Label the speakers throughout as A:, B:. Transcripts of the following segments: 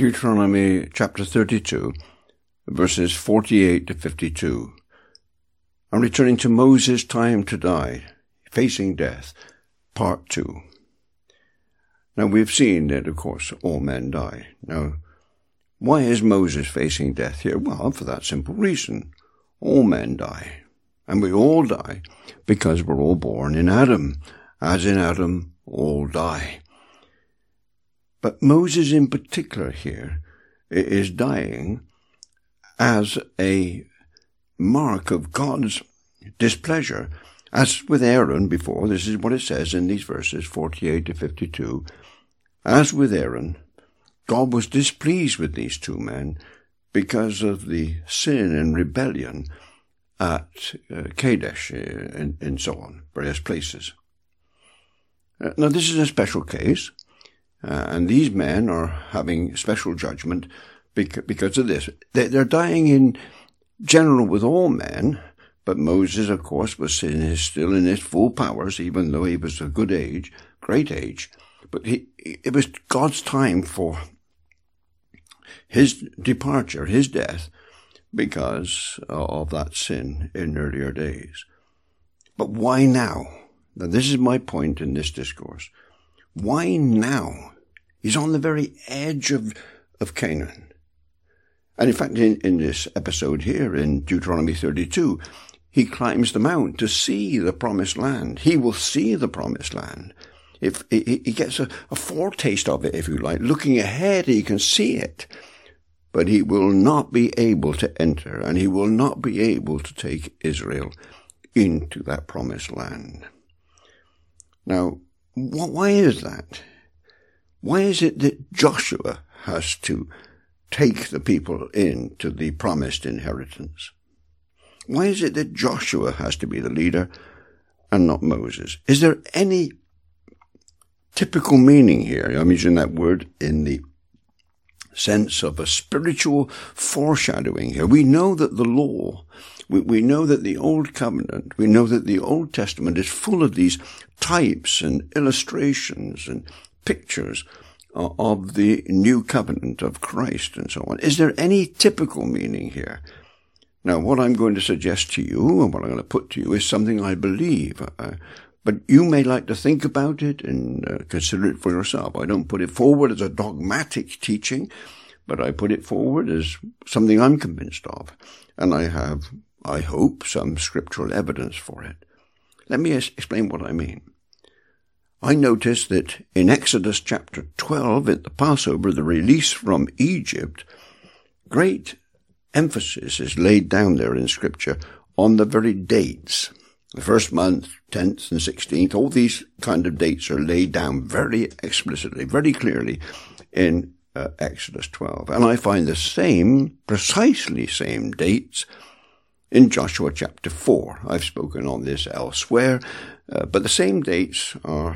A: Deuteronomy chapter 32, verses 48 to 52. I'm returning to Moses' time to die, facing death, part 2. Now we've seen that, of course, all men die. Now, why is Moses facing death here? Well, for that simple reason. All men die. And we all die because we're all born in Adam. As in Adam, all die. But Moses in particular here is dying as a mark of God's displeasure. As with Aaron before, this is what it says in these verses 48 to 52. As with Aaron, God was displeased with these two men because of the sin and rebellion at Kadesh and so on, various places. Now this is a special case. And these men are having special judgment because of this. They're dying in general with all men, but Moses, of course, was still in his full powers, even though he was of good age, great age. But it was God's time for his departure, his death, because of that sin in earlier days. But why now? Now, this is my point in this discourse. Why now? He's on the very edge of Canaan. And in fact, in this episode here, in Deuteronomy 32, he climbs the mount to see the promised land. He will see the promised land. If he gets a foretaste of it, if you like, looking ahead, he can see it. But he will not be able to enter, and he will not be able to take Israel into that promised land. Now, why is that? Why is it that Joshua has to take the people into the promised inheritance? Why is it that Joshua has to be the leader and not Moses? Is there any typical meaning here? I'm using that word in the sense of a spiritual foreshadowing here. We know that the law, we know that the Old Covenant, we know that the Old Testament is full of these types and illustrations and pictures of the new covenant of Christ and so on. Is there any typical meaning here? Now, what I'm going to suggest to you and what I'm going to put to you is something I believe. But you may like to think about it and consider it for yourself. I don't put it forward as a dogmatic teaching, but I put it forward as something I'm convinced of. And I have, I hope, some scriptural evidence for it. Let me explain what I mean. I noticed that in Exodus chapter 12, at the Passover, the release from Egypt, great emphasis is laid down there in Scripture on the very dates. The first month, 10th and 16th, all these kind of dates are laid down very explicitly, very clearly in Exodus 12. And I find the same, precisely same dates in Joshua chapter 4. I've spoken on this elsewhere, but the same dates are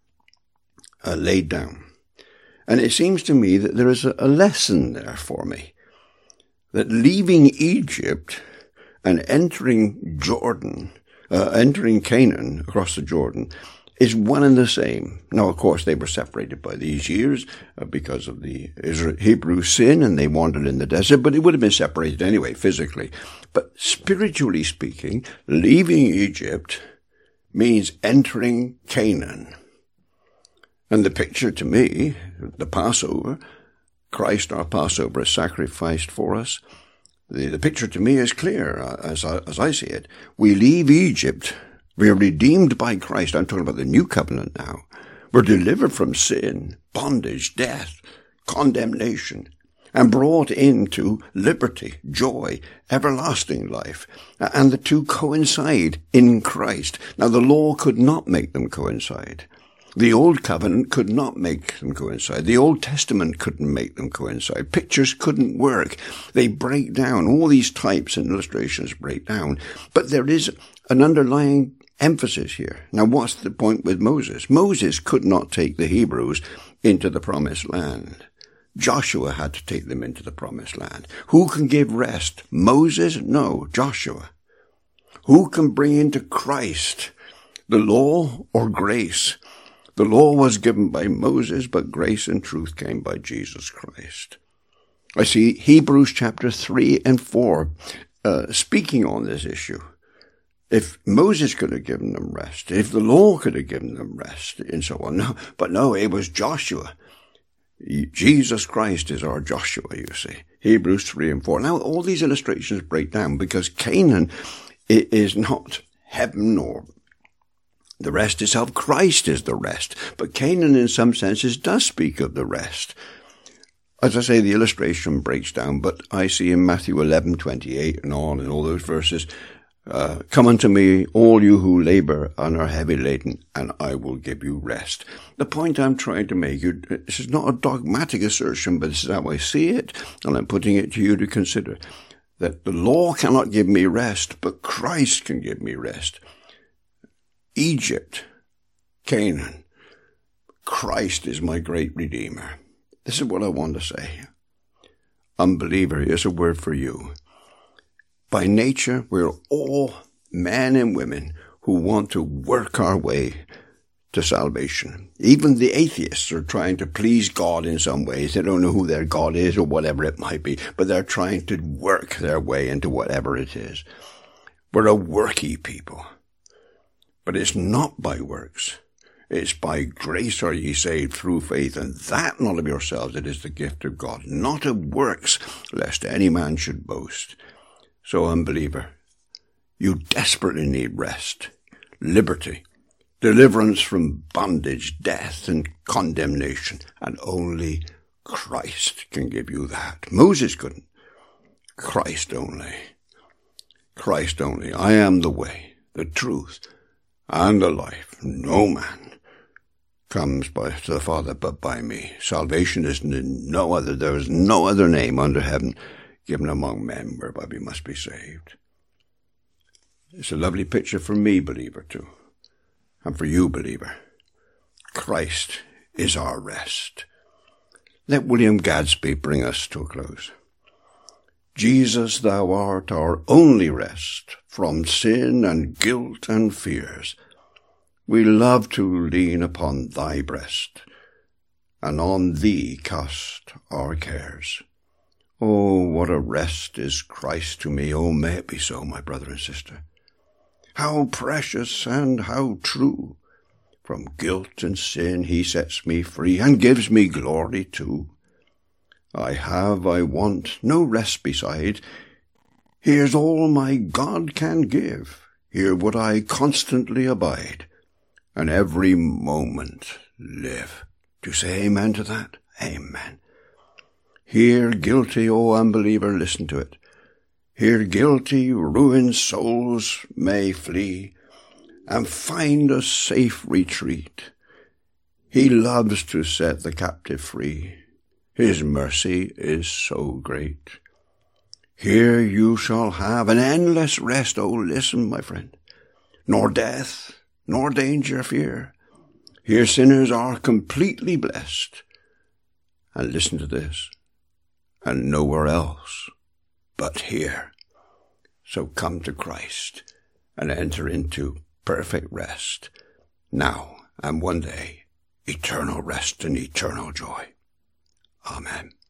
A: laid down. And it seems to me that there is a lesson there for me, that leaving Egypt and entering Jordan, entering Canaan across the Jordan, is one and the same. Now, of course, they were separated by these years because of the Hebrew sin, and they wandered in the desert, but it would have been separated anyway, physically. But spiritually speaking, leaving Egypt means entering Canaan. And the picture to me, the Passover, Christ our Passover is sacrificed for us. The picture to me is clear as I see it. We leave Egypt. We are redeemed by Christ. I'm talking about the new covenant now. We're delivered from sin, bondage, death, condemnation, and brought into liberty, joy, everlasting life. And the two coincide in Christ. Now, the law could not make them coincide. The Old Covenant could not make them coincide. The Old Testament couldn't make them coincide. Pictures couldn't work. They break down. All these types and illustrations break down. But there is an underlying emphasis here. Now, what's the point with Moses? Moses could not take the Hebrews into the promised land. Joshua had to take them into the promised land. Who can give rest? Moses? No, Joshua. Who can bring into Christ the law or grace? The law was given by Moses, but grace and truth came by Jesus Christ. I see Hebrews chapter 3 and 4 speaking on this issue. If Moses could have given them rest, if the law could have given them rest, and so on. No, but no, it was Joshua. Jesus Christ is our Joshua, you see. Hebrews 3 and 4. Now, all these illustrations break down because Canaan is not heaven or the rest itself. Christ is the rest. But Canaan, in some senses, does speak of the rest. As I say, the illustration breaks down, but I see in Matthew 11:28 and on, and all those verses, come unto me, all you who labor and are heavy laden, and I will give you rest. The point I'm trying to make, this is not a dogmatic assertion, but this is how I see it, and I'm putting it to you to consider, that the law cannot give me rest, but Christ can give me rest. Egypt, Canaan, Christ is my great Redeemer. This is what I want to say. Unbeliever, here's a word for you. By nature, we're all men and women who want to work our way to salvation. Even the atheists are trying to please God in some ways. They don't know who their God is or whatever it might be, but they're trying to work their way into whatever it is. We're a worky people. But it's not by works. It's by grace are ye saved through faith, and that not of yourselves, it is the gift of God, not of works, lest any man should boast. So, unbeliever, you desperately need rest, liberty, deliverance from bondage, death, and condemnation, and only Christ can give you that. Moses couldn't. Christ only. Christ only. I am the way, the truth, and the life. No man comes to the Father but by me. Salvation is in no other. There is no other name under heaven given among men whereby we must be saved. It's a lovely picture for me, believer, too. And for you, believer. Christ is our rest. Let William Gadsby bring us to a close. Jesus, thou art our only rest from sin and guilt and fears. We love to lean upon thy breast, and on thee cast our cares. Oh, what a rest is Christ to me. Oh, may it be so, my brother and sister. How precious and how true. From guilt and sin he sets me free, and gives me glory too. I want no rest beside. Here's all my God can give. Here would I constantly abide, and every moment live. Do you say amen to that? Amen. Here guilty, O unbeliever, listen to it. Here guilty, ruined souls may flee, and find a safe retreat. He loves to set the captive free. His mercy is so great. Here you shall have an endless rest. Oh, listen, my friend. Nor death, nor danger fear. Here sinners are completely blessed. And listen to this, and nowhere else but here. So come to Christ and enter into perfect rest, now and one day, eternal rest and eternal joy. Amen.